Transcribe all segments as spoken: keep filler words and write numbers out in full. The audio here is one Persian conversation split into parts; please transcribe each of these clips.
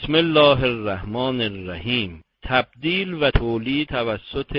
بسم الله الرحمن الرحیم. تبدیل و تولید توسط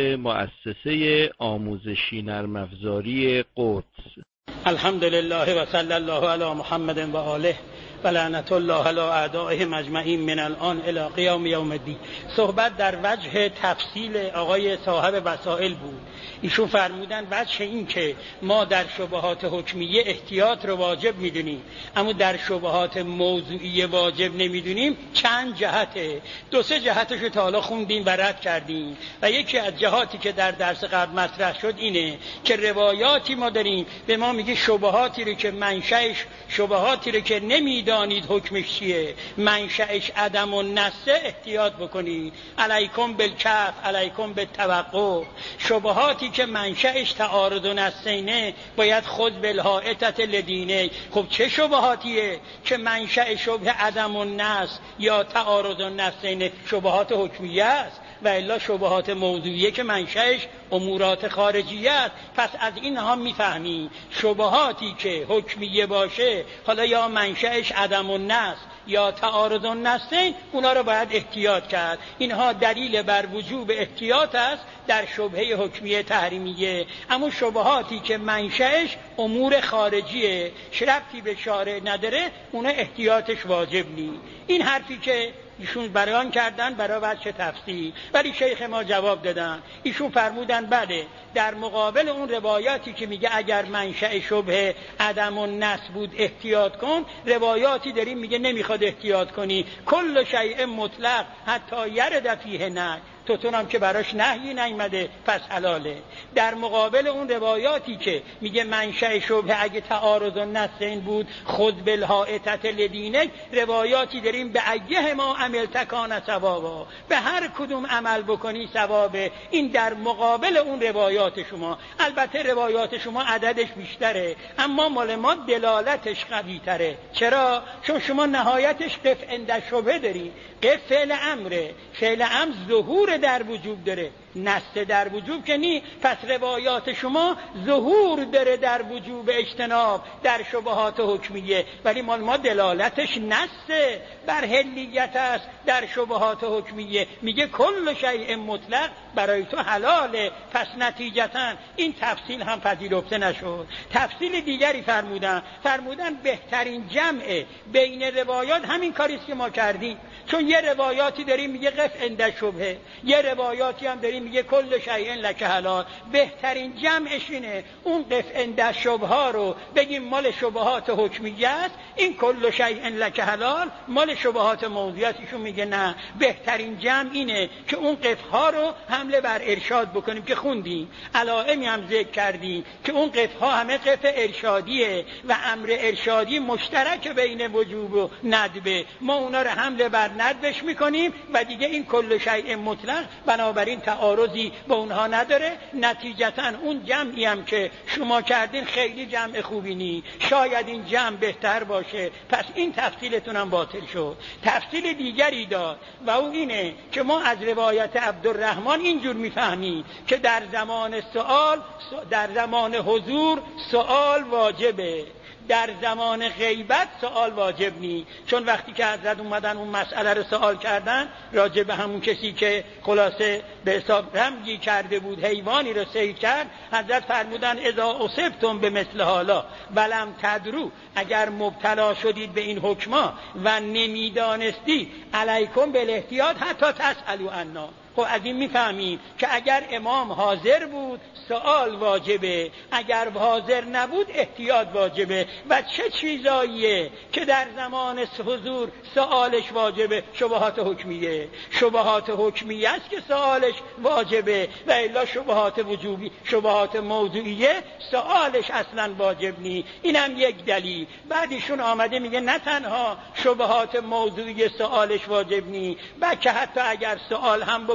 مؤسسه آموزشی نرم افزاری قدس. الحمدلله و صلی الله علی محمد و آله و لعنت الله علی اعدائهم اجمعین من الان الی قیام یوم الدین. صحبت در وجه تفصیل آقای صاحب وسائل بود. ایشون فرمودن وجه این که ما در شبهات حکمیه احتیاط رو واجب میدونیم اما در شبهات موضوعی واجب نمیدونیم. چند جهته، دو سه جهتش رو تا حالا خوندیم و رد کردیم و یکی از جهاتی که در درس قبل مطرح شد اینه که روایاتی ما داریم به ما میگه شبهاتی رو که منشأش شبهاتی رو که نمیدانید حکمش چیه، منشأش عدم النسه، احتیاط بکنید. علیکم بالکف، علیکم بالتوقف. شبهاتی که منشأش تعارض نسینه باید خود بالحائطة لدینه. خب چه شبهاتیه که منشأ شبه عدم النس یا تعارض النسینه؟ شبهات حکمیه است و الا شبهات موضوعیه که منشأش امورات خارجیه است. پس از اینها میفهمیم شبهاتی که حکمیه باشه، حالا یا منشأش عدم النس یا تعارض النسین، اونا رو باید احتیاط کرد. اینها دلیل بر وجوب احتیاط است در شبهه حکمیه تحریمیه. اما شبهاتی که منشأش امور خارجیه، ربطی به شارع نداره، اونا احتیاطش واجب نیست. این حرفی که ایشون بیان کردن برای وجه تفصیل، ولی شیخ ما جواب دادن. ایشون فرمودن بله، در مقابل اون روایاتی که میگه اگر منشأ شبه عدم النس بود احتیاط کن، روایاتی داریم میگه نمیخواد احتیاط کنی. کل شیء مطلق حتی یرد فیه نهی، توتونم که براش نهی نیامده پس حلاله. در مقابل اون روایاتی که میگه منشأ شبه اگه تعارض النسین بود خود بالحائطة لدینه، روایاتی داریم به ایه ما عملت کان ثوابا، به هر کدوم عمل بکنی ثوابه. این در مقابل اون روایات شما. البته روایات شما عددش بیشتره اما مال ما دلالتش قوی تره. چرا؟ چون شما نهایتش قف عند شبه داری. قف فعل امره، فعل امر ظهور در وجوب داره، نسه در وجوب که نی. پس روایات شما ظهور داره در وجوب اجتناب در شبهات حکمیه، ولی مال ما دلالتش نسه بر حلیت است در شبهات حکمیه. میگه کل شیء مطلق برای تو حلاله. پس نتیجتا این تفصیل هم پذیرفته نشد. تفصیل دیگری فرمودن فرمودن بهترین جمع بین روایات همین کاریست که ما کردیم. چون یه روایاتی داریم میگه قف عند شبهه، یه روایاتی هم داریم میگه کل شیء لک حلال. بهترین جمعش اینه اون قف عند شبهه رو بگیم مال شبهات حکمیه است، این کل شیء لک حلال مال شبهات موضوعیه. ایشون میگه نه، بهترین جمع اینه که اون قف ها رو حمله بر ارشاد بکنیم که خوندیم، علائمی هم ذکر کردیم که اون قف ها همه قف ارشادیه و امر ارشادی مشترک بین وجوب و ندبه. ما اونا رو حمله بر ندبش میکنیم و دیگه این کل شیء مطلق بنابراین تعارضی با اونها نداره. نتیجتا اون جمعی هم که شما کردین خیلی جمع خوبی نی، شاید این جمع بهتر باشه. پس این تفصیلتون هم باطل شد. تفصیل دیگری داد و او اینه که ما از روایت عبدالرحمن اینجور میفهمیم که در زمان سوال در زمان حضور سوال واجبه، در زمان غیبت سوال واجب نی. چون وقتی که حضرت اومدن اون مسئله رو سوال کردن راجع به همون کسی که خلاصه به حساب رمزی کرده بود، حیوانی رو صید کرد، حضرت فرمودن اذا اصبتم به مثل حالا ولم تدرو، اگر مبتلا شدید به این حکما و نمیدانستید، علیکم بالاحتیاط حتی تسألوا عنا. خب از این میفهمیم که اگر امام حاضر بود سوال واجبه، اگر حاضر نبود احتیاط واجبه. و چه چیزاییه که در زمان حضور سوالش واجبه؟ شبهات حکمیه. شبهات حکمیه است که سوالش واجبه و الا شبهات وجوبی، شبهات موضوعیه سوالش اصلا واجب نی. اینم یک دلیل. بعدشون آمده میگه نه تنها شبهات موضوعی سوالش واجب نی، بلکه حتی اگر سوال هم بکنه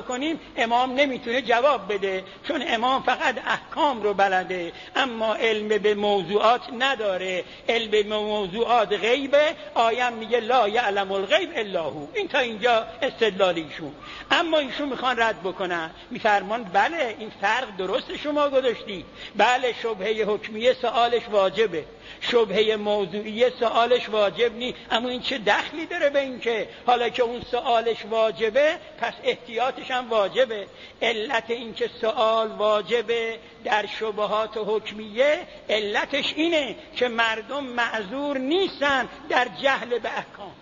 بکنیم امام نمیتونه جواب بده، چون امام فقط احکام رو بلده اما علم به موضوعات نداره. علم به موضوعات غیبه. آیه میگه لا یعلم الغیب الا هو. این تا اینجا استدلال ایشون. اما ایشون میخوان رد بکنن، میفرمان بله این فرق درست شما گذاشتید، بله شبهه حکمیه سوالش واجبه، شبهه موضوعیه سوالش واجب نیست، اما این چه دخلی داره به این که حالا که اون سوالش واجبه پس احتیاطش هم واجبه؟ علت این که سوال واجبه در شبهات حکمیه علتش اینه که مردم معذور نیستن در جهل به احکام.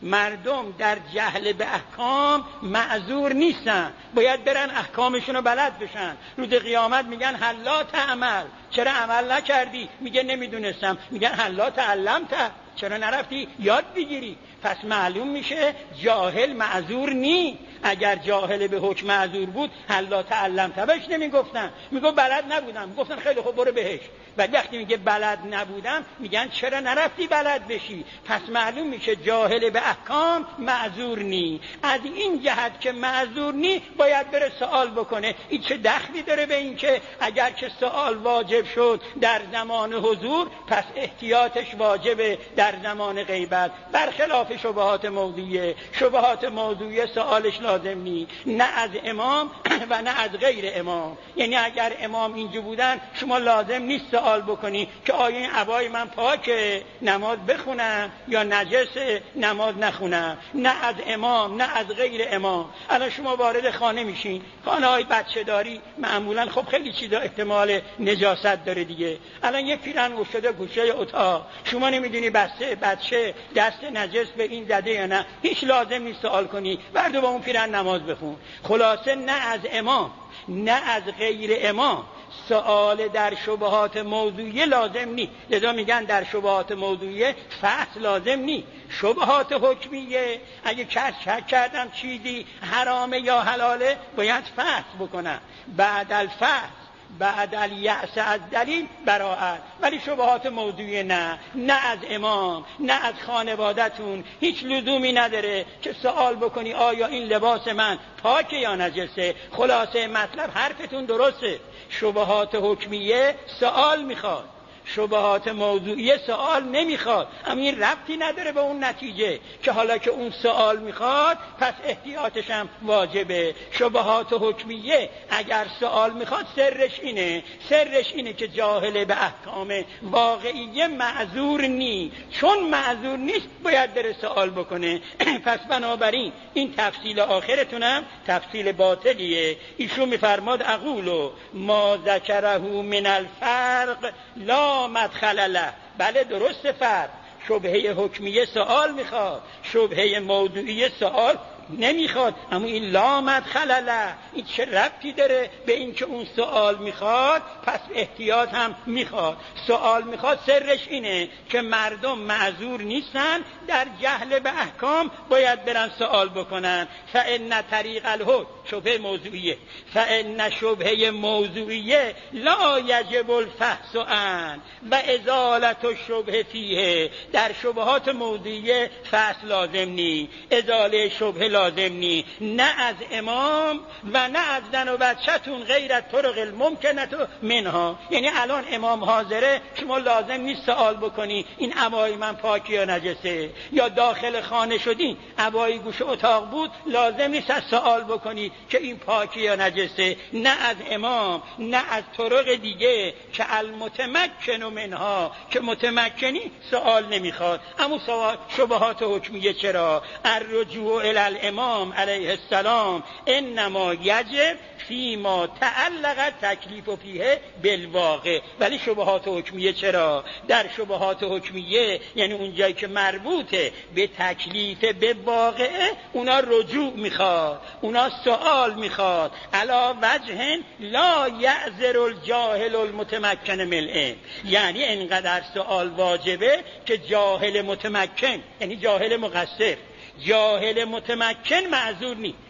مردم در جهل به احکام معذور نیستن، باید برن احکامشون رو بلد بشن. روز قیامت میگن حلا تعمل، چرا عمل نکردی؟ میگه نمیدونستم. میگن حلا تعلمت، چرا نرفتی یاد بگیری؟ پس معلوم میشه جاهل معذور نی. اگر جاهل به حکم معذور بود حلا تعلمت بهش نمیگفتن، میگه بلد نبودم، گفتن خیلی خوب برو بهش. ولی وقتی میگه بلد نبودم میگن چرا نرفتی بلد بشی؟ پس معلوم میشه جاهل به احکام معذور نی. از این جهت که معذور نی باید بره سوال بکنه. این چه دخلی داره به این که اگر که سوال واجب شد در زمان حضور پس احتیاطش واجبه در زمان غیبت؟ برخلاف شبهات موضوعیه. شبهات موضوعیه سوالش لازم نی، نه از امام و نه از غیر امام. یعنی اگر امام اینجا بودن شما لازم نیست سوال بکنی که آیا این عبای من پاکه نماز بخونم یا نجسه نماز نخونم. نه از امام نه از غیر امام. الان شما وارد خانه میشین، خانه های بچه داری معمولا خب خیلی چیزا احتمال نجاست داره دیگه. الان یک پیرن افتاده گوشه اتاق، شما نمیدونی بچه بچه دست نجس به این زده یا نه، هیچ لازم نیست سوال کنی، بردو با اون پیرن نماز بخون. خلاصه نه از امام نه از غیر امام سوال در شبهات موضوعیه لازم نی. لذا میگن در شبهات موضوعیه فحص لازم نی. شبهات حکمیه اگه کس شک کردم چیزی حرامه یا حلاله باید فحص بکنم. بعد الفحص بعد الیأس از دلیل براءت. ولی شبهات موضوعی نه، نه از امام نه از خانوادتون هیچ لزومی نداره که سوال بکنی آیا این لباس من پاکه یا نجسه. خلاصه مطلب حرفتون درسته. شبهات حکمیه سوال میخواد، شبهات موضوعی سوال نمیخواد. اما این ربطی نداره به اون نتیجه که حالا که اون سوال میخواد پس احتیاطش هم واجبه. شبهات حکمیه اگر سوال میخواد سرش اینه سرش اینه که جاهل به احکام واقعیه معذور نی. چون معذور نیست باید بره سوال بکنه. پس بنابراین این تفصیل آخرتونم تفصیل باطلیه. ایشون میفرماد اقولو ما ذکره من الفرق لا مدخل له. بله درست فرق. شبهه حکمیه سوال میخواد، شبهه موضوعی سوال نمیخواد. اما این لا مدخل له، این چه ربطی داره به این که اون سوال میخواد پس احتیاط هم میخواد؟ سوال میخواد سرش اینه که مردم معذور نیستن در جهل به احکام، باید برن سوال بکنن. فان طریق الحکم شبهه موضوعیه فان شبهه موضوعیه لا یجب الفحص عن و ازالت الشبهه فیه. در شبهات موضوعیه فحص لازم نی، ازاله شبهه لازم نی. نه از امام و نه از زن و بچه‌تون غیر از طرق الممکنه منها. یعنی الان امام حاضره شما لازم نیست سوال بکنی این عبای من پاکی یا نجسه. یا داخل خانه شدین عبای گوشه اتاق بود لازم نیست از سوال بکنی که این پاکی یا نجسه. نه از امام نه از طرق دیگه که المتمکن منها که متمکنی سوال نمیخواد. اما سوال شبهات حکمیه چرا؟ الرجوع الی الامام علیه السلام انما یجب فیما تعلق تکلیف فیه بالواقع. ولی شبهات حکمیه چرا؟ در شبهات حکمیه یعنی اون جایی که مربوطه به تکلیف به واقعه اونا رجوع میخواد، اونا سوال میخواد. علا وجه لا یعذر الجاهل المتمکن ملئ. یعنی انقدر سوال واجبه که جاهل متمکن یعنی جاهل مقصر، جاهل متمکن معذور نی.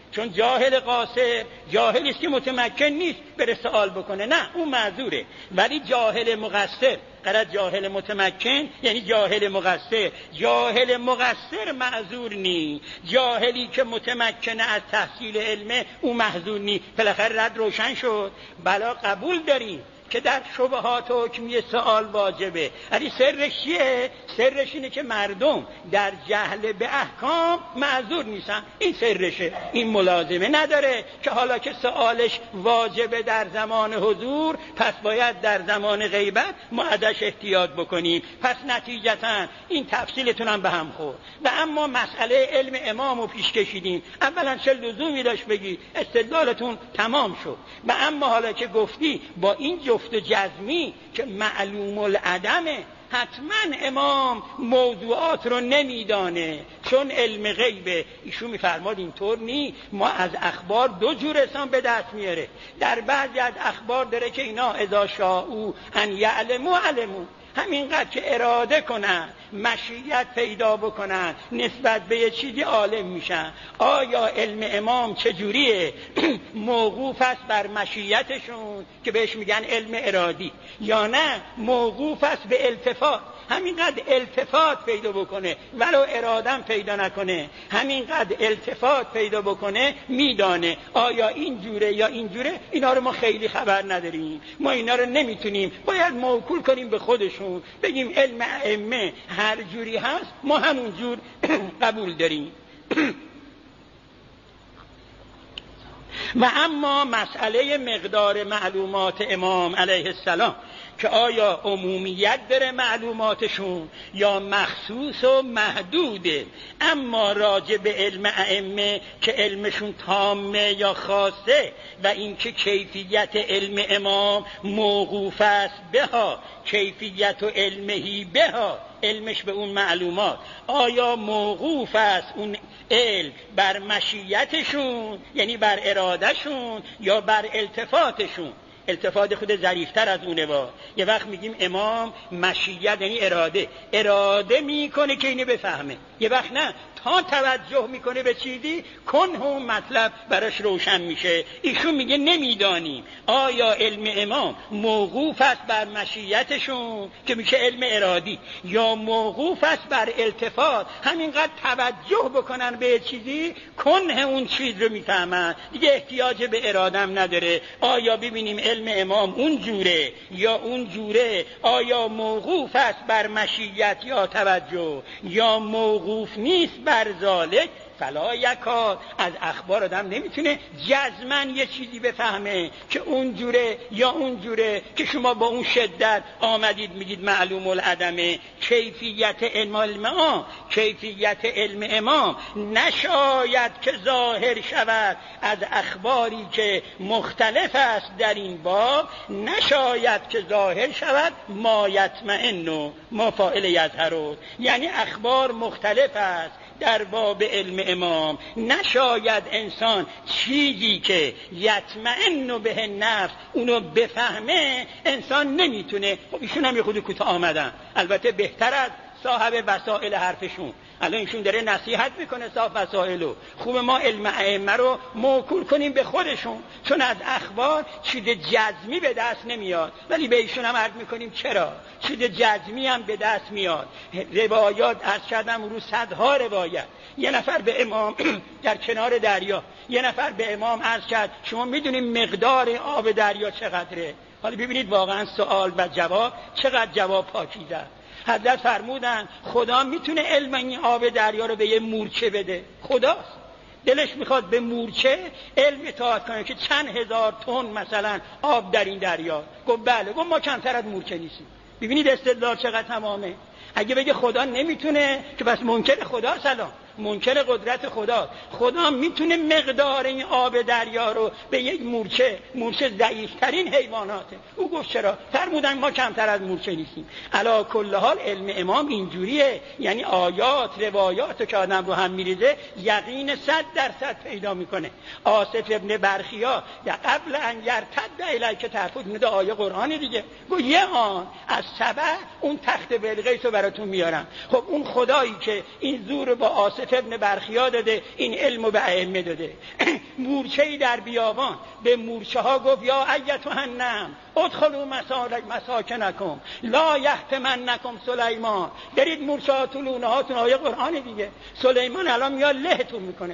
چون جاهل قاصر جاهلی است که متمکن نیست بره سوال بکنه، نه اون معذوره. ولی جاهل مقصر، غلط جاهل متمکن یعنی جاهل مقصر، جاهل مقصر معذور نی، جاهلی که متمکنه از تحصیل علمه اون معذور نی. بالاخره رد روشن شد. بلا قبول داریم که در شبهات حکمی سوال واجبه، ولی سرش چیه؟ سرش اینه که مردم در جهل به احکام معذور نیستن. این سرشه. این ملازمه نداره که حالا که سوالش واجبه در زمان حضور، پس باید در زمان غیبت ما ازش احتیاط بکنیم. پس نتیجتا این تفصیلتون هم به هم خورد. و اما مسئله علم امام رو پیش کشیدیم. اولا چه لزومی داشت بگی؟ استدلالتون تمام شد. و اما حالا که گفتی با این جفت جزمی که معلوم العدمه، حتما امام موضوعات رو نمیدانه چون علم غیبه. ایشون میفرماد اینطور نی، ما از اخبار دو جور انسان به دست میاره. در بعضی از اخبار داره که اینا اذا شاءوا ان یعلموا علموا، همینقدر که اراده کنن مشیت پیدا بکنن نسبت به یه چیزی عالم میشن. آیا علم امام چجوریه؟ موقوف است بر مشیتشون که بهش میگن علم ارادی، یا نه موقوف است به التفات، همینقدر التفات پیدا بکنه ولو ارادم پیدا نکنه، همینقدر التفات پیدا بکنه میدانه. آیا این جوره یا این جوره؟ اینا رو ما خیلی خبر نداریم، ما اینا رو نمیتونیم، باید موکول کنیم به خودشون، بگیم علم ائمه هر جوری هست ما همون جور قبول داریم. و اما مسئله مقدار معلومات امام علیه السلام که آیا عمومیت داره معلوماتشون یا مخصوص و محدوده، اما راجع به علم ائمه که علمشون تامه یا خاصه و اینکه کیفیت علم امام موقوف است بها کیفیت و علمهی بها، علمش به اون معلومات آیا موقوف است اون علم بر مشیتشون یعنی بر ارادهشون یا بر التفاتشون؟ التفات خود ظریفتر از اونه. با یه وقت میگیم امام مشیت یعنی اراده، اراده میکنه که اینو بفهمه، یه وقت نه تا توجه میکنه به چیزی کنه اون مطلب براش روشن میشه. ایشون میگه نمیدانیم آیا علم امام موقوف است بر مشیتشون که میشه علم ارادی یا موقوف است بر التفات، همینقدر توجه بکنن به چیزی کنه اون چیز رو میفهمن، دیگه احتیاج به ارادم نداره. آیا ببینیم علم امام اون جوره یا اون جوره، آیا موقوف است بر مشیت یا توجه یا موقوف نیست بر ذالک فلا یکاد. از اخبار آدم نمیتونه جزمن یه چیزی بفهمه که اون جوره یا اون جوره که شما با اون شدت آمدید میگید معلوم العدمه. کیفیت علم امام کیفیت علم امام نشاید که ظاهر شود از اخباری که مختلف است در این باب، نشاید که ظاهر شود ما یطمئن ما فاعل یظهر، یعنی اخبار مختلف است در باب علم امام، نشاید انسان چیزی که یطمئن به نفس اونو بفهمه انسان نمیتونه. خب ایشون هم یه خود کوتاه آمدن، البته بهتر از صاحب وسائل حرفشون. الان ایشون داره نصیحت میکنه صاحب وسائلو. خوب ما علم ائمه رو موکول کنیم به خودشون، چون از اخبار چیز جزمی به دست نمیاد، ولی به ایشون هم عرض میکنیم چرا چیز جزمی هم به دست میاد. روایات عرض کردم رو صدها روایت. یه نفر به امام در کنار دریا، یه نفر به امام عرض کرد شما میدونید مقدار آب دریا چقدره؟ حالا ببینید واقعا سوال و جواب چقدر جواب پاکیزه. حضرت فرمودن خدا میتونه علم این آب دریا رو به یه مورچه بده، خداست دلش میخواد به مورچه علم اطاعت کنه که چند هزار تن مثلا آب در این دریا. گفت بله. گفت ما کمتر از مورچه نیستیم. ببینید استدلال چقدر تمامه. اگه بگه خدا نمیتونه که بس منکر خدا، سلام منکر قدرت خدا. خدا میتونه مقدار این آب دریا رو به یک مورچه، مورچه ضعیف‌ترین حیواناته. او گفت چرا؟ فرمودن ما کمتر از مورچه نیستیم. علی کل حال علم امام اینجوریه، یعنی آیات روایات که آدم رو هم میریزه یقین صد درصد پیدا میکنه. آصف ابن برخیا یا قبل ان یرتد الیک طرفت، میده آیه قرآن دیگه، گفت یه آن از سبع اون تخت بلقیس رو براتون میارم. خب اون خدایی که این زور با آصف واسط ابن برخیا داده، این علمو به ائمه داده. مورچه‌ای در بیابان به مورچه ها گفت یا ایتها النمل ادخلوا مساکنکم لا یحطمنکم سلیمان. برید مورچه ها تو لونه هاتون، آیه قرآن دیگه. سلیمان الان میاد لهتون میکنه.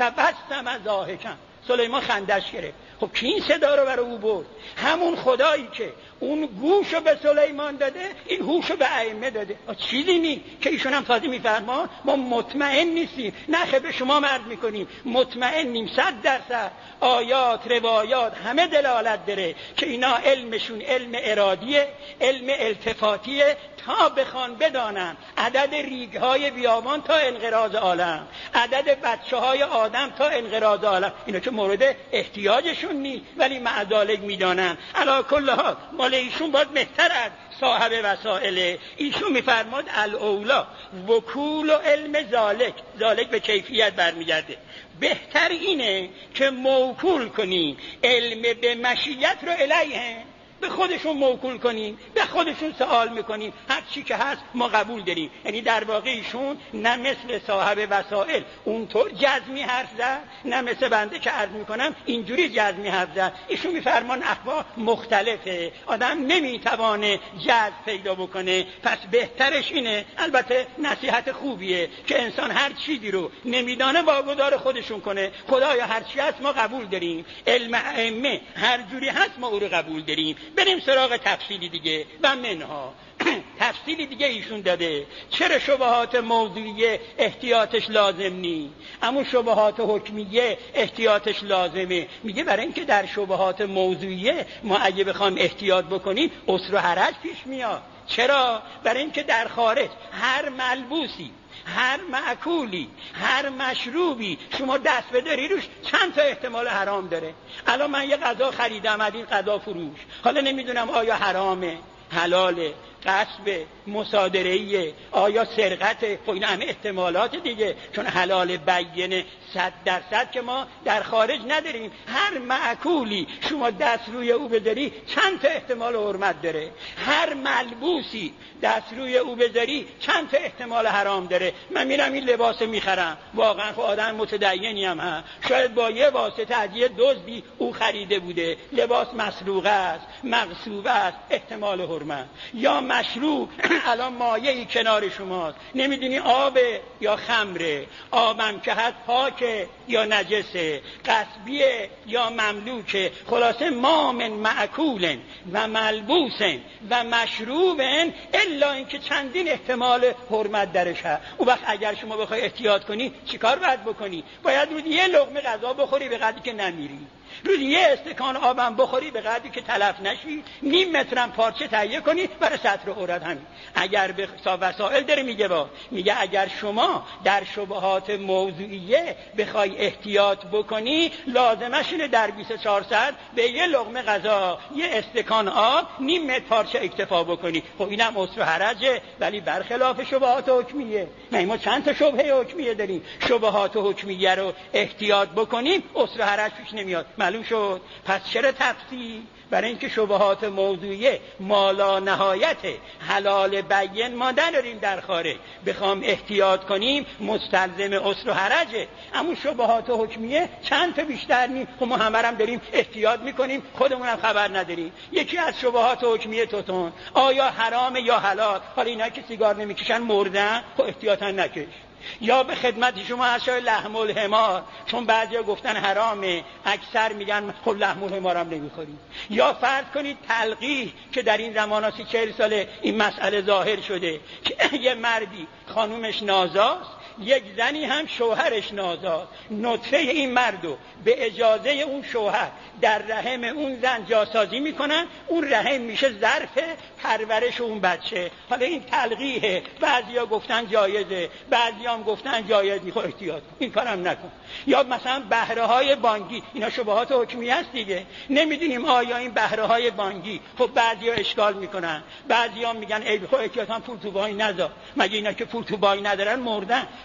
فتبسم ضاحکا، سلیمان خندش گرفت. خب کی این صدا رو برای او برد؟ همون خدایی که اون گوشو به سلیمان داده، این هوشو به ائمه داده. چیزی نی که ایشون هم تازه میفرمان ما مطمئن نیستیم، نه به شما مرد میکنیم، مطمئنیم صد درصد آیات روایات همه دلالت داره که اینا علمشون علم ارادیه، علم التفاتیه، تا بخوان بدانن عدد ریگ‌های بیابان تا انقراض عالم، عدد بچه‌های آدم تا انقراض عالم. اینا که مورد احتیاجشون نیست ولی مع ذالک میدانن. علی کل حال مال ایشون باید بهتر از صاحب وسائل. ایشون میفرماد الاولا وکول و علم ذالک، ذالک به کیفیت برمیگرده. بهتر اینه که موکول کنی علم به مشیت رو الیه، به خودشون موکول کنیم، به خودشون سوال میکنیم، هر چی که هست ما قبول داریم. یعنی در واقع ایشون نه مثل صاحب وسائل اونطور جزمی حرف زد، نه مثل بنده که عرض میکنم اینجوری جزمی حرف زد. ایشون میفرمان اخبار مختلفه، آدم نمیتوانه جزم پیدا بکنه. پس بهترش اینه، البته نصیحت خوبیه، که انسان هر چیزی رو نمیدانه واگذار خودشون کنه. خدایا هر چی هست ما قبول داریم، علم ائمه هر جوری هست ما او رو قبول داریم. بریم سراغ تفصیلی دیگه و منها. تفصیلی دیگه ایشون داده. چرا شبهات موضوعیه احتیاطش لازم نی، اما شبهات حکمیه احتیاطش لازمه؟ میگه برای اینکه در شبهات موضوعیه ما اگه بخوام احتیاط بکنیم عسر و حرج پیش میاد. چرا؟ برای اینکه در خارج هر ملبوسی، هر معکولی، هر مشروبی شما دست بداری روش چند تا احتمال حرام داره. الان من یه غذا خریدم از این غذا فروش، حالا نمیدونم آیا حرامه، حلاله، غصب، مصادره‌ایه، آیا سرقته. خب این همه احتمالات دیگه، چون حلال بیینه صد درصد که ما در خارج نداریم. هر معکولی شما دست روی او بذاری چند تا احتمال حرمت داره. هر ملبوسی دست روی او بذاری چند تا احتمال حرام داره. من میرم این لباس میخرم، واقعا خب آدم متدینی هم هست، شاید با یه واسطه از یه دزدی او خریده بوده، لباس مسروقه است، مغصوبه است، احتمال حرمت. یا مشروب، الان مایعی کنار شماست، نمیدونی آبه یا خمره، آبم که هست پاکه یا نجسه، قصبیه یا مملوکه. خلاصه ما من معکولن و ملبوسن و مشروبن الا اینکه چندین احتمال حرمت درش هست. اون وقت اگر شما بخوای احتیاط کنی چیکار باید بکنی؟ باید روز یه لقمه غذا بخوری به قدری که نمیری، روز یه استکان آبم بخوری به قدری که تلف نشی، نیم مترم پارچه تهیه کنی برای سطر عورت. همین اگر به وسائل داره میگه با میگه اگر شما در شبهات موضوعیه بخوای احتیاط بکنی، لازمش اینه در بیست و چهار ساعت به یه لقمه غذا، یه استکان آب، نیم متر پارچه اکتفا بکنی. خب اینم عسر و حرجه، ولی برخلاف شبهات حکمیه. نه ما چند تا شبهه حکمیه داریم، شبهات حکمیه رو احتیاط بکنیم عسر و حرج پیش نمیاد. معلوم شد؟ پس چرا تفصیل؟ برای اینکه شبهات موضوعیه مالا نهایت حلال بیان ما نداریم در خارج، بخوام احتیاط کنیم مستلزم عسر و حرجه. اما شبهات حکمیه چند تا بیشتر نیم، خب ما همه هم داریم احتیاط میکنیم، خودمون هم خبر نداریم. یکی از شبهات حکمیه توتون، آیا حرامه یا حلال؟ حالا اینا که سیگار نمیکشن مردن، خب احتیاطا نکش. یا به خدمت شما اشیاء لحم الحمار، چون بعضیا گفتن حرامه، اکثر میگن خب لحم الحمارم نمیخوریم. یا فرض کنید تلقیح، که در این زمان سی چهل ساله این مسئله ظاهر شده که یه مردی خانومش نازاست، یک زنی هم شوهرش نازاست، نطفه این مردو به اجازه اون شوهر در رحم اون زن جاسازی میکنن، اون رحم میشه ظرف پرورش اون بچه. حالا این تلقیحه، بعضیا گفتن جایزه، بعضیا هم گفتن جایز نیست. احتیاط این کارم نکن. یا مثلا بهره های بانکی، اینا شبهات حکمی هست دیگه. نمیدونیم آیا این بهره های بانکی، خب بعضیا اشکال میکنن، بعضیا میگن ای خب احتیاطاً پول تو بانک نذار، مگه اینا که پول تو بانک ندارن مردن.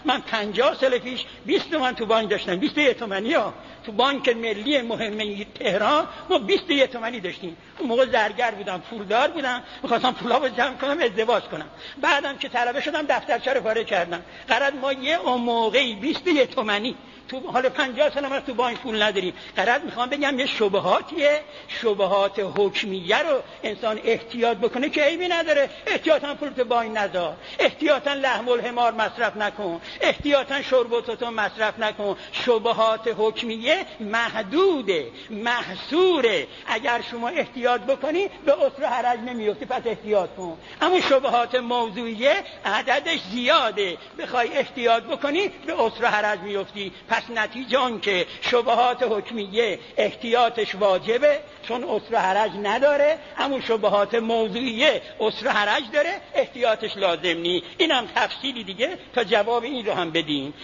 من پنجاه سال پیش بیست تومن تو بانک داشتم، بیست و یک تومنی ها تو بانک ملی مهم تهران ما بیست و یک تومنی داشتیم. اون موقع زرگر بودم، پولدار بودم، می‌خواستم پولامو جمع کنم ازدواج کنم. بعدم که طلبه شدم دفترچه رو پاره کردم. قرار ما یه اون موقعی بیست و یک تومنی تو حال پنجاه سال ما تو بانک پول نداریم. قرار میخوام بگم یه شبهاتیه، شبهات حکمیه رو انسان احتیاط بکنه که عیبی نداره. احتیاطاً پول تو بانک نذار، احتیاطاً لحم الحمار مصرف نکن، احتیاطاً شرب و توتون مصرف نکن. شبهات حکمیه محدوده، محصوره. اگر شما احتیاط بکنی به عسر و حرج نمیفتی، پس احتیاط کن. اما شبهات موضوعیه عددش زیاده، بخوای احتیاط بکنی به عسر و حرج میفتی. پس نتیجه آن که شبهات حکمیه احتیاطش واجبه چون عسر و حرج نداره، اما شبهات موضوعیه عسر و حرج داره، احتیاطش لازم نی. اینم تفصیلی دیگه تا جواب این رو هم بدیم.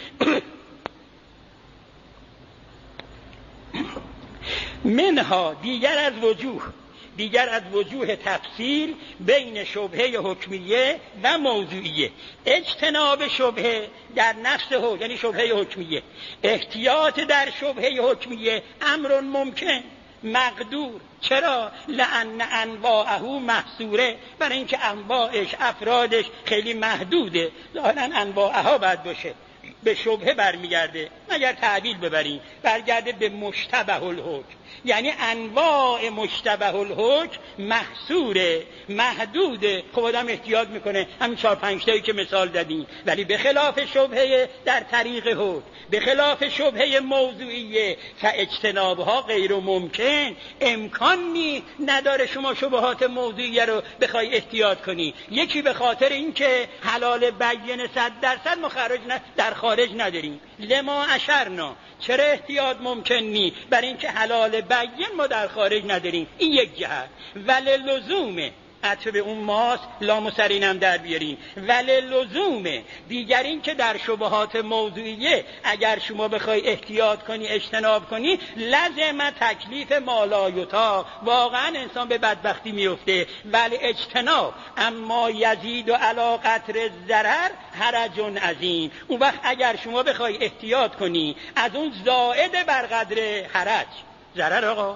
منها دیگر از وجوه دیگر از وجوه تفصیل بین شبهه حکمیه و موضوعیه. اجتناب شبهه در نفس هو، یعنی شبهه حکمیه. احتیاط در شبهه حکمیه امر ممکن مقدور. چرا؟ لأن انواعه محصوره، برای اینکه انواعش افرادش خیلی محدوده. ظاهراً انواعها باید باشه. به شبهه برمیگرده، مگر تعبیل ببریم برگرده به مشتبه الحکم، یعنی انواع مشتبه الحکم محصوره، محدوده. خب آدم احتیاط میکنه همین چهار پنج تایی که مثال دادیم. ولی به خلاف شبهه در طریق حکم، به خلاف شبهه موضوعیه فاجتنابها غیر ممکن، امکانی نداره شما شبهات موضوعیه رو بخوای احتیاط کنی. یکی به خاطر اینکه حلال بیان صد درصد مخرج نه در خارج نداریم. لما اشرنا، چرا احتیاط ممکن نی؟ برای اینکه حلال بیان ما در خارج نداریم. این یک جهت. ولی لزومه عطف به اون ماست، لام سرینم در بیارین. ولی لزومه دیگر این که در شبهات موضوعیه اگر شما بخوای احتیاط کنی، اجتناب کنی، لازم تکلیف مالایوتا، واقعا انسان به بدبختی میفته. ولی اجتناب اما یزید و علا قطر ضرر حرج عظیم. اون وقت اگر شما بخوای احتیاط کنی از اون زائد بر قدر حرج، ضرر آقا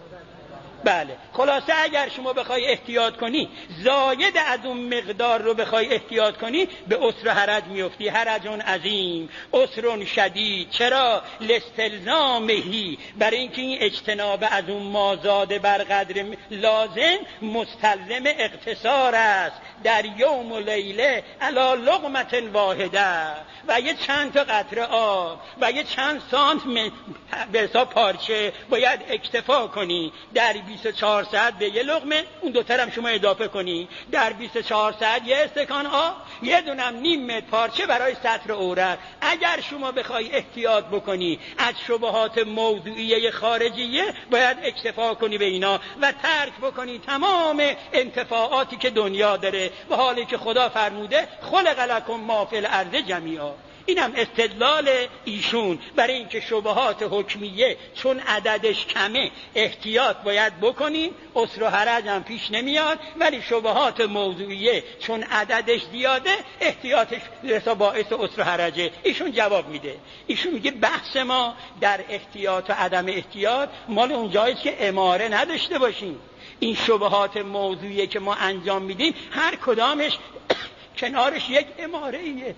بله، خلاصه اگر شما بخوای احتیاط کنی زاید از اون مقدار رو بخوای احتیاط کنی به عسر و حرج میفتی. حرج عظیم، عسر شدید. چرا؟ لاستلزامهی، برای اینکه این اجتناب از اون مازاد بر قدر لازم مستلزم اقتصار است در یوم و لیله علی لقمت واحده، و یه چند تا قطره آب و یه چند سانت به حساب پارچه باید اکتفا کنی. در بیست و چهار ساعت به یه لقمه، اون دو ترم شما اضافه کنی، در بیست و چهار ساعت یه استکان آب، یه دونم نیم متر پارچه برای سطر عورت. اگر شما بخوای احتیاط بکنی از شبهات موضوعیه خارجیه باید اکتفا کنی به اینا و ترک بکنی تمام انتفاعاتی که دنیا داره، و حالی که خدا فرموده خلق لکم ما فی الارض جمیعا. اینم استدلال ایشون برای اینکه شبهات حکمیه چون عددش کمه احتیاط باید بکنیم، عسر و حرج هم پیش نمیاد. ولی شبهات موضوعیه چون عددش زیاده احتیاطش رسا باعث عسر و حرجه. ایشون جواب میده، ایشون میگه بحث ما در احتیاط و عدم احتیاط مال اونجاییست که اماره نداشته باشیم. این شبهات موضوعیه که ما انجام میدیم هر کدامش کنارش یک اماره ایه.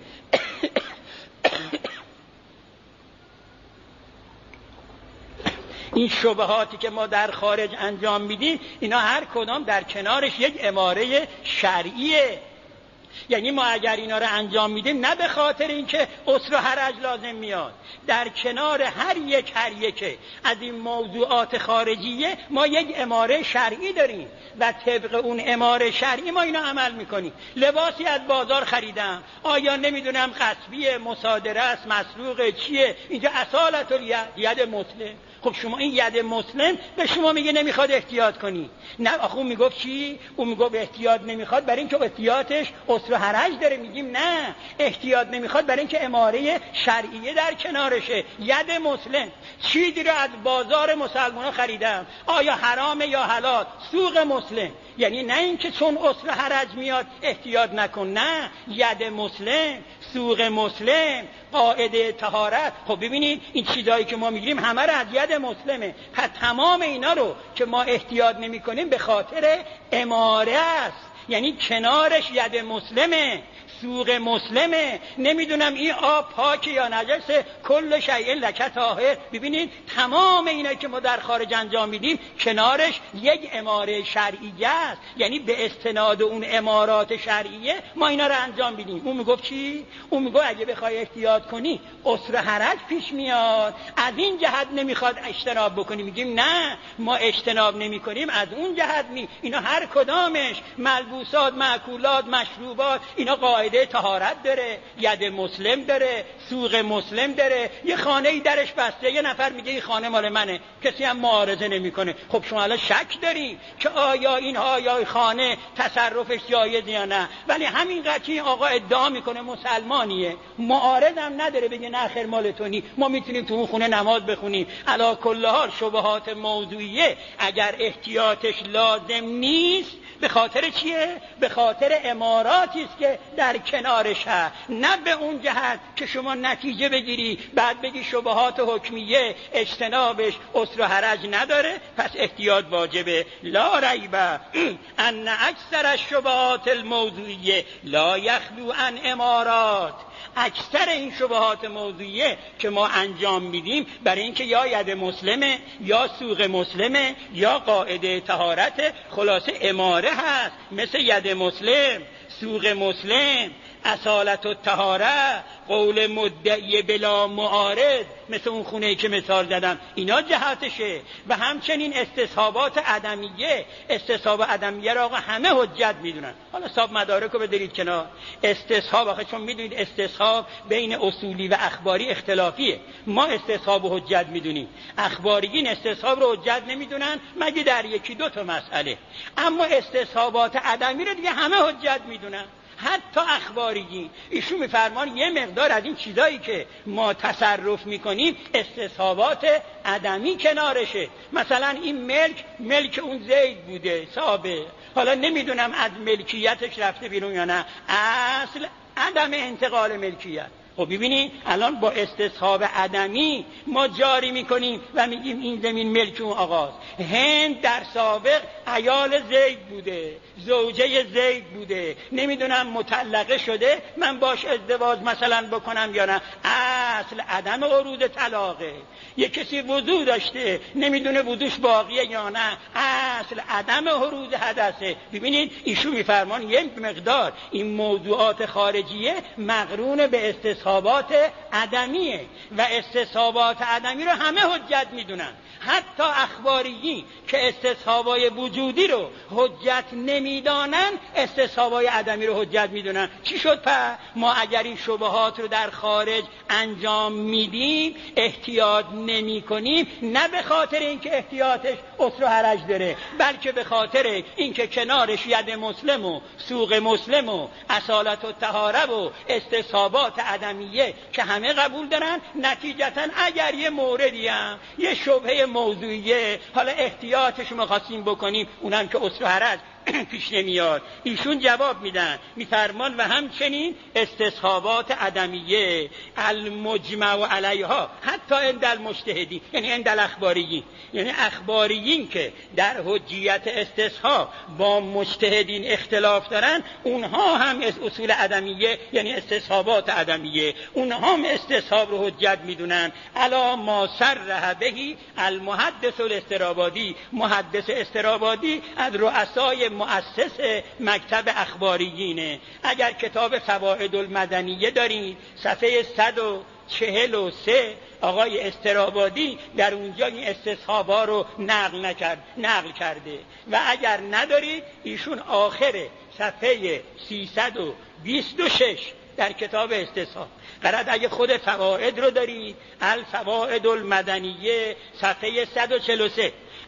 این شبهاتی که ما در خارج انجام میدیم اینا هر کدام در کنارش یک اماره شرعیه. یعنی ما اگر اینا رو انجام میدیم نه به خاطر اینکه عسر و حرج لازم میاد، در کنار هر یک هر یک از این موضوعات خارجیه ما یک اماره شرعی داریم و طبق اون اماره شرعی ما اینا عمل میکنیم. لباسی از بازار خریدم، آیا نمیدونم غصبیه، مصادره است، مسروقه، چیه؟ اینجا اصالت ید مسلم. خب شما این ید مسلم به شما میگه نمیخواد احتیاط کنی. نه آخه اون میگفت چی؟ اون میگفت احتیاط نمیخواد برای اینکه احتیاطش عسر و حرج داره. میگیم نه، احتیاط نمیخواد برای اینکه اماره شرعیه در کنارشه. ید مسلم چیزی رو از بازار مسلمان خریدم، آیا حرامه یا حلال؟ سوق مسلم. یعنی نه اینکه چون عسر و حرج میاد احتیاط نکن، نه، ید مسلم سوق مسلم، قاعده طهارت. خب ببینید این چیزایی که ما میگیم همه رو از ید مسلمه. پس تمام اینا رو که ما احتیاط نمی کنیم به خاطر اماره است، یعنی کنارش ید مسلمه، سوق مسلمه. نمیدونم این آب پاک یا نجسه، کل شیء لک طاهر. ببینید تمام اینا که ما در خارج انجام میدیم کنارش یک اماره شرعیه است، یعنی به استناد اون امارات شرعیه ما اینا رو انجام میدیم. اون میگفت چی؟ اون میگفت اگه بخوای احتیاط کنی عسر حرج پیش میاد، از این جهت نمیخواد اجتناب بکنی. میگیم نه، ما اجتناب نمیکنیم از اون جهت می اینا هر کدامش ملبوسات، مأکولات، مشروبات، اینا قاعده طهارت داره، ید مسلم داره، سوق مسلم داره. یه خانه ای درش بسته، یه نفر میگه این خانه مال منه، کسی هم معارضه نمیکنه. خب شما الان شک داریم که آیا این آیا خانه تصرفش جایز یا نه، ولی همینقدر که این آقا ادعا میکنه مسلمانیه، معارض هم نداره بگه نه خیر مال تو نی، ما میتونیم تو اون خونه نماز بخونیم. علی کل حال شبهات موضوعیه اگر احتیاطش لازم نیست به خاطر چیه؟ به خاطر اماراتی است که در کنارش هست، نه به اون جهت که شما نتیجه بگیری بعد بگی شبهات حکمیه اجتنابش عسر و حرج نداره پس احتیاط واجبه. لا ریب ان اکثر الشبهات الموضوعیه لا یخلو عن امارات. اکثر این شبهات موضوعیه که ما انجام میدیم برای اینکه یا ید مسلمه یا سوق مسلمه یا قاعده طهارت، خلاصه اماره هست، مثل ید مسلم، سوق مسلم، اصالت و طهارت، قول مدعی بلا معارض، مثل اون خونه‌ای که مثال زدم، اینا جهتشه. و همچنین استصحابات عدمیه، استصحاب عدمیه را آقا همه حجت میدونن. حالا صاحب مدارک رو بذارید کنار. استصحاب آخه چون میدونید استصحاب بین اصولی و اخباری اختلافیه. ما استصحاب و حجت میدونیم، اخباریین استصحاب رو حجت نمیدونن مگه در یکی دو تا مسئله. اما استصحابات عدمی رو دیگه همه حجت میدونن، حتی اخباریین. ایشون میفرمان یه مقدار از این چیزایی که ما تصرف میکنیم استصحابات عدمی کنارشه. مثلا این ملک ملک اون زید بوده صاحبه، حالا نمیدونم از ملکیتش رفته بیرون یا نه، اصل عدم انتقال ملکیت. خب ببینید الان با استصحاب عدمی ما جاری میکنیم و میگیم این زمین ملک اون آقاست. هند در سابق عیال زید بوده، زوجه زید بوده، نمیدونم مطلقه شده، من باش ازدواج مثلا بکنم یا نه، اصل عدم عروض طلاقه. یه کسی وضو داشته نمیدونه وضوش باقیه یا نه، اصل عدم عروض حدثه. ببینید ایشون میفرمان یه مقدار این موضوعات خارجیه مقرون به استصحابات عدمیه و استصحابات عدمی رو همه حجت میدونن. حتی اخباریین که استصحابای وجودی رو حجت نمیدانن استصحابای عدمی رو حجت میدونن. چی شد پس؟ ما اگر این شبهات رو در خارج انجام میدیم احتیاط نمی کنیم، نه به خاطر اینکه احتیاطش عسر و حرج داره، بلکه به خاطر اینکه کنارش ید مسلم و سوق مسلم و اصالت و طهاره و استصحابات عدمیه که همه قبول دارن. نتیجتا اگر یه موردی هم یه شبهه موضوعیه حالا احتیاطش رو خواستیم بکنیم، اونم که عسر و حرج پیش نمیاد. ایشون جواب میدن میفرمان و همچنین استصحابات عدمیه المجمع علیها حتی عند المجتهدین، یعنی عند الاخباریین، یعنی اخباریین که در حجیت استصحاب با مجتهدین اختلاف دارن، اونها هم اصول عدمیه یعنی استصحابات عدمیه، اونها هم استصحاب رو حجت میدونن. الا ما صرح بهی المحدث الاسترابادی، محدث استرابادی از رؤسای مؤسس مکتب اخباریینه. اگر کتاب فوائد المدنیه دارید صفحه صد و چهل و سه آقای استرابادی در اونجا این استصحابا رو نقل نکرد نقل کرده و اگر ندارید ایشون آخر صفحه سیصد و بیست و شش در کتاب استصحاب. قرد اگه خود فوائد رو دارید الفوائد المدنیه صفحه صد و چهل و سه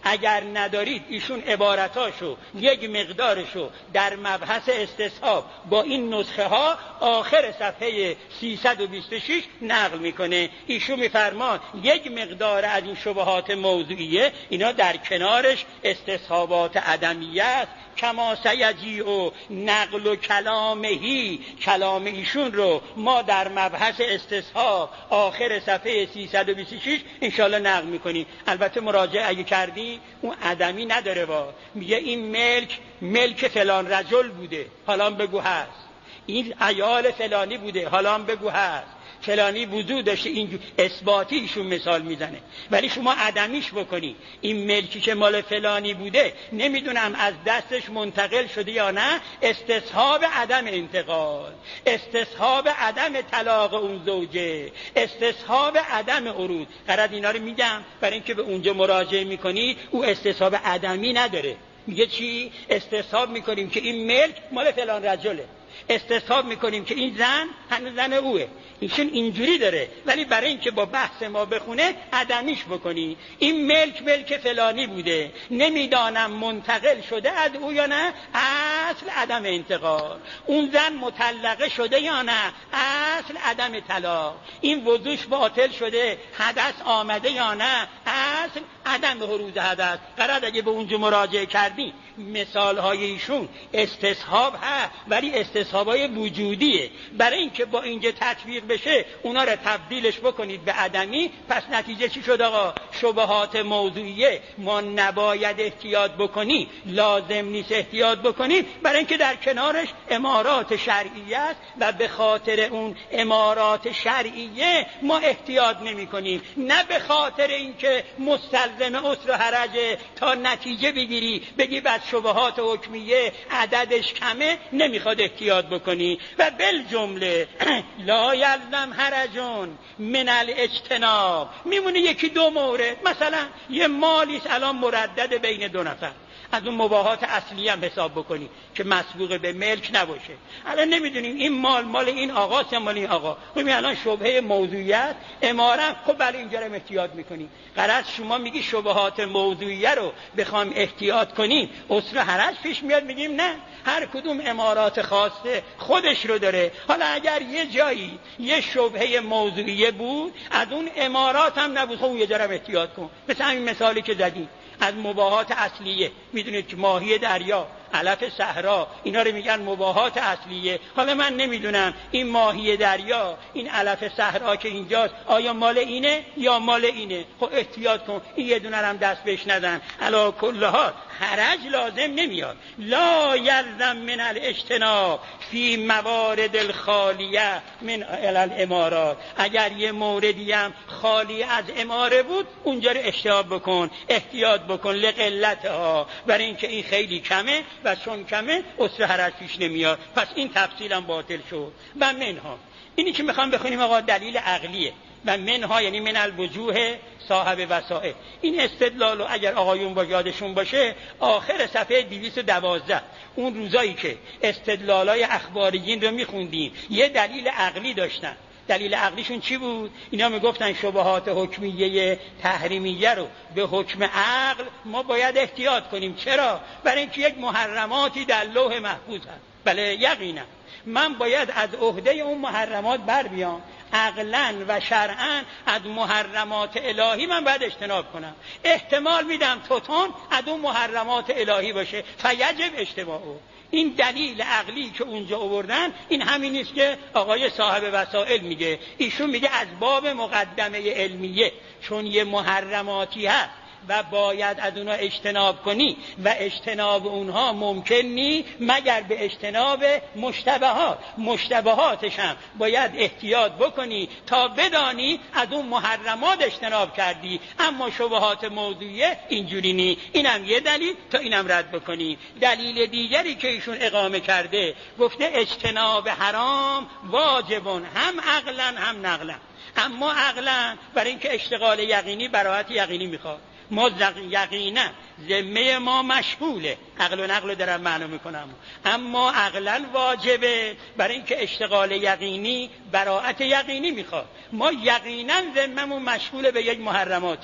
اگر ندارید ایشون عبارتاشو یک مقدارشو در مبحث استصحاب با این نسخه ها آخر صفحه سیصد و بیست و شش نقل میکنه. ایشون میفرما یک مقدار از این شبهات موضوعیه اینا در کنارش استصحابات عدمیه است. کما سیجی و نقل و کلامهی، کلام ایشون رو ما در مبحث استصحاب آخر صفحه سیصد و بیست و شش انشالله نقل میکنیم. البته مراجعه اگه کردی اون عدمی نداره، با میگه این ملک ملک فلان رجل بوده، حالا بگو هست، این عیال فلانی بوده، حالا بگو هست، فلانی وجود داشته، این اثباتی ایشون مثال میزنه. ولی شما عدمیش بکنی این ملکی که مال فلانی بوده نمیدونم از دستش منتقل شده یا نه، استصحاب عدم انتقال، استصحاب عدم طلاق اون زوجه، استصحاب عدم عروض. قرار اینا رو میگم برای اینکه به اونجا مراجعه میکنی او استصحاب عدمی نداره. میگه چی؟ استصحاب میکنیم که این ملک مال فلان رجله، استصحاب میکنیم که این زن هنوز زن اوه، ایشون اینجوری داره، ولی برای اینکه با بحث ما بخونه عدمیش بکنی این ملک ملک فلانی بوده، نمیدانم منتقل شده از او یا نه، اصل عدم انتقال. اون زن مطلقه شده یا نه، اصل عدم طلاق. این وضوش باطل شده، حدث آمده یا نه، اصل عدم خروج حدث. قرار اگه به اونجا مراجعه کردی مثال های ایشون استصحاب ها، ولی استصحاب های وجودیه. برای اینکه با اینجا تطبیق بشه اونا رو تبدیلش بکنید به عدمی، پس نتیجه چی شد آقا؟ شبهات موضوعیه ما نباید احتیاط بکنی، لازم نیست احتیاط بکنی، برای اینکه در کنارش امارات شرعیه است و به خاطر اون امارات شرعیه ما احتیاط نمی کنیم، نه به خاطر اینکه مستلزم عسر و حرجه تا نتیجه بگیری بگی بعد شبهات حکمیه عددش کمه نمیخواد احتیاط بکنی. و بالجمله لا یلزم حرجون من الاجتناب، میمونه یکی دو مورد، مثلا یه مالیست الان مردد بین دو نفر، از اون مباحات اصلی هم حساب بکنی که مسبوق به ملک نباشه. الان نمیدونیم این مال مال این آقاست یا مال این آقا، ببین الان شبهه موضوعیت امارت، خب بله اینجا رو احتیاط میکنیم. قرار شما میگی شبهات موضوعیه رو بخوام احتیاط کنیم عسر حرج پیش میاد، میگیم نه، هر کدوم امارات خاصه خودش رو داره. حالا اگر یه جایی یه شبهه موضوعیه بود از اون امارات هم نبود، خب یه جرم احتیاط کن. مثل همین مثالی که زدیم از مباحات اصلیه، میدونید که ماهی دریا، علف صحرا، اینا رو میگن مباحات اصلیه. حالا من نمیدونم این ماهی دریا، این علف صحرا که اینجاست آیا مال اینه یا مال اینه، خب احتیاط کن این یه دونه هم دست بهش ندن. علی کل حال حرج لازم نمیاد. لا یلزم من الاجتناب فی موارد الخالیه من الامارات، اگر یه موردی هم خالی از اماره بود اونجا رو اشتیاط بکن، احتیاط بکن لقلتها، برای اینکه این خیلی کمه و چون کمه عسر حرج پیش نمیاد. پس این تفصیل هم باطل شد. و منها اینی که میخوام بخونیم آقا دلیل عقلیه، و منها یعنی من الوجوه صاحب وسائل. این استدلال رو اگر آقایون با یادشون باشه آخر صفحه دویست و دوازده اون روزایی که استدلالای اخباریین رو میخوندیم یه دلیل عقلی داشتن. دلیل عقلیشون چی بود؟ اینا میگفتن شبهات حکمیه تحریمیه رو به حکم عقل ما باید احتیاط کنیم. چرا؟ برای اینکه یک محرماتی در لوح محفوظ هست. بله یقینا من باید از عهده اون محرمات بر بیام، عقلاً و شرعاً از محرمات الهی من باید اجتناب کنم. احتمال میدم توتون از اون محرمات الهی باشه، فیجب اجتنابه. این دلیل عقلی که اونجا آوردن این همین نیست که آقای صاحب وسائل میگه. ایشون میگه از باب مقدمه علمیه، چون یه محرماتی هست و باید از اونها اجتناب کنی و اجتناب اونها ممکن نی مگر به اجتناب مشتبهات. مشتبهاتش هم باید احتیاط بکنی تا بدانی از اون محرمات اجتناب کردی، اما شبهات موضوعیه اینجوری نی. اینم یه دلیل تا اینم رد بکنی. دلیل دیگری که ایشون اقامه کرده گفته اجتناب حرام واجبون، هم عقلا هم نقلا. اما عقلا برای اینکه اشتغال یقینی براحت یقینی میخواد، ما یقینا ذمه ما مشغوله، عقل و نقل دارم معنا میکنم، اما عقلا واجبه برای اینکه اشتغال یقینی براءت یقینی میخواد. ما یقینا ذممون مشغوله به یک محرماتیه،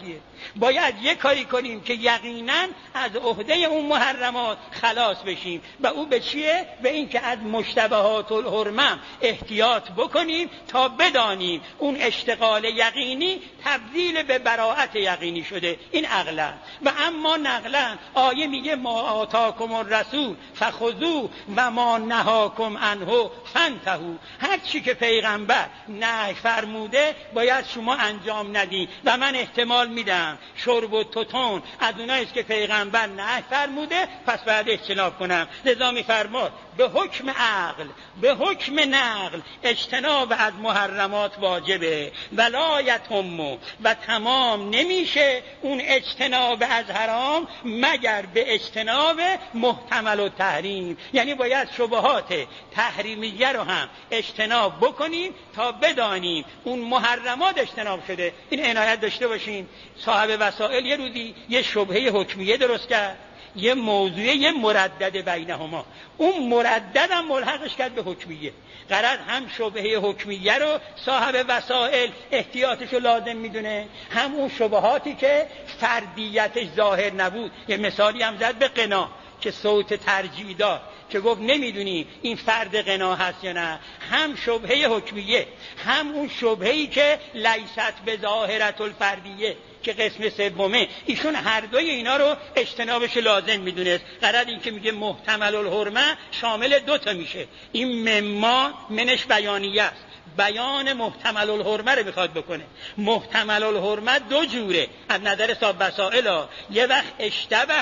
باید یک کاری کنیم که یقینا از عهده اون محرمات خلاص بشیم و او به چیه؟ به این که از مشتبهات الحرمه احتیاط بکنیم تا بدانیم اون اشتغال یقینی تبدیل به براءت یقینی شده. این عقلا. و اما نقلا آیه میگه ما آتاکم الرسول فخذوه و ما نهاکم عنه فانتهوا. هر چی که پیغمبر نهی فرموده باید شما انجام ندید و من احتمال میدم شرب و توتون از اونایی است که پیغمبر نهی فرموده، پس باید اجتناب کنم. لذا میفرماد به حکم عقل، به حکم نقل اجتناب از محرمات واجبه. ولا یتم و تمام نمیشه اون اجتناب از حرام مگر به اجتناب محتمل و تحریم. یعنی باید شبهات تحریمیه رو هم اجتناب بکنیم تا بدانیم اون محرمات اجتناب شده. این عنایت داشته باشین. صاحب وسائل یه روزی یه شبهه حکمیه درست کرد، یه موضوع یه مردد بینهما. اون مردد هم ملحقش کرد به حکمیه. غرض هم شبهه حکمیه رو صاحب وسائل احتیاطش رو لازم میدونه، هم اون شبهاتی که فردیتش ظاهر نبود. یه مثالی هم زد به قنا که صوت ترجیع داد که گفت نمیدونی این فرد قنا هست یا نه. هم شبهه حکمیه، هم اون شبهه‌ای که لیست به ظاهرت الفردیه که قسم سومه. ایشون هر دوی اینا رو اجتنابش لازم میدونست. غرض این که میگه محتمل الحرمه شامل دو تا میشه. این مما منش بیانیه است، بیان محتمل الحرمه رو میخواد بکنه. محتمل الحرمه دو جوره از نظر صاحب وسائل. یه وقت اشتبه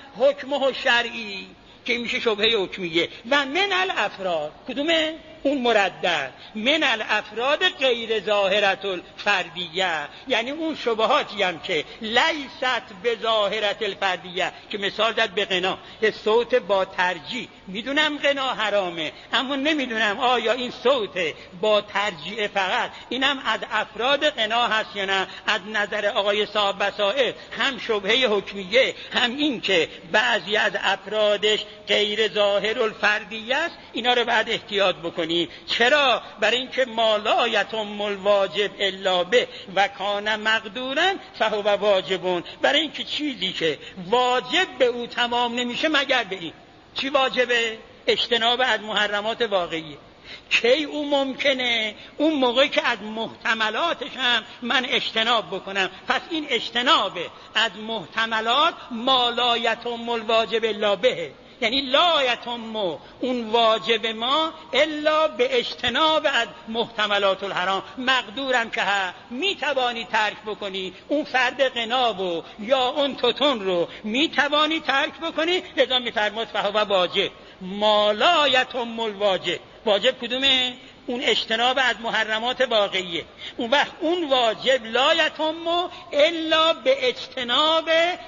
حکمه شرعی که میشه شبهه حکمیه، و من الافراد کدومه؟ اون مردد من الافراد غیر ظاهرت الفردیه، یعنی اون شبهاتی هم که لیست به ظاهرت الفردیه که مثال زد به غنا. یه صوت با ترجیح، میدونم غنا حرامه اما نمیدونم آیا این صوت با ترجیح فقط اینم از افراد غنا هست یا نه. از نظر آقای صاحب وسائل هم شبهه حکمیه، هم این که بعضی از افرادش غیر ظاهر الفردیه است. اینا رو بعد احتیاط بکنی. چرا؟ برای اینکه ما لا یتم الواجب الا به و کان مقدورا فهو واجبون. برای اینکه چیزی که واجب به او تمام نمیشه مگر به این. چی واجبه؟ اجتناب از محرمات واقعیه. کی او ممکنه؟ اون موقعی که از محتملاتش هم من اجتناب بکنم. پس این اجتناب از محتملات ما لا یتم الواجب الا به، یعنی لا یتم اون واجب ما الا به اجتناب از محتملات الحرام. مقدورم که ها میتوانی ترک بکنی اون فرد قناب یا اون توتون رو میتوانی ترک بکنی. لذا میفرماد فهو واجب ما لا یتم الواجب. واجب کدومه؟ اون اجتناب از محرمات واقعیه. اون وقت اون واجب لا یتم الا به اجتناب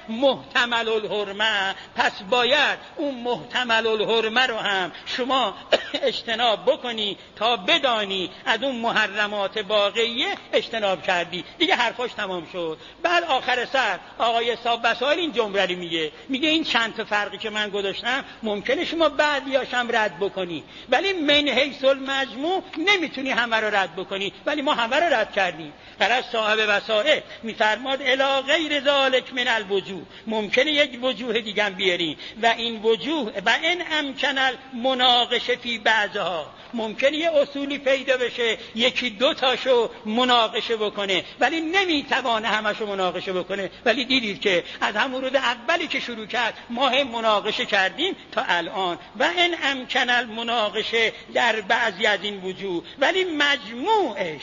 محتمل الحرمه. پس باید اون محتمل الحرمه رو هم شما اجتناب بکنی تا بدانی از اون محرمات واقعیه اجتناب کردی. دیگه حرفاش تمام شد. بعد آخر سر آقای صاحب وسائل این جمله میگه میگه این چند تا فرقی که من گذاشتم ممکنه شما بعضیاش هم رد بکنی، ولی من حیث المجموع نمیتونی همه رو رد بکنی، ولی ما همه رو رد کردیم. غرض صاحب وسائل میفرماد الی غیر ذالک من الوجوه. ممکنه یک وجوه دیگه هم بیاری و این وجوه و ان امکن المناقشه فی بعضها. ممکنه یه اصولی پیدا بشه یکی دو تاشو مناقشه بکنه ولی نمیتوانه همشو مناقشه بکنه. ولی دیدید که از همون روز اولی که شروع کرد ما هم مناقشه کردیم تا الان. و ان امکن المناقشه در بعضی از این وجوه، ولی مجموعش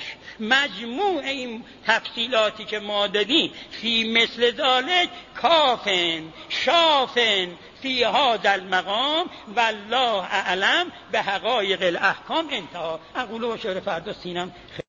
مجموع این تفصیلاتی که ما دادیم فی مثل ذالک کافن شافن فی هذا المقام والله اعلم به حقایق الاحکام. انتها. اقول و شعر فردا سینم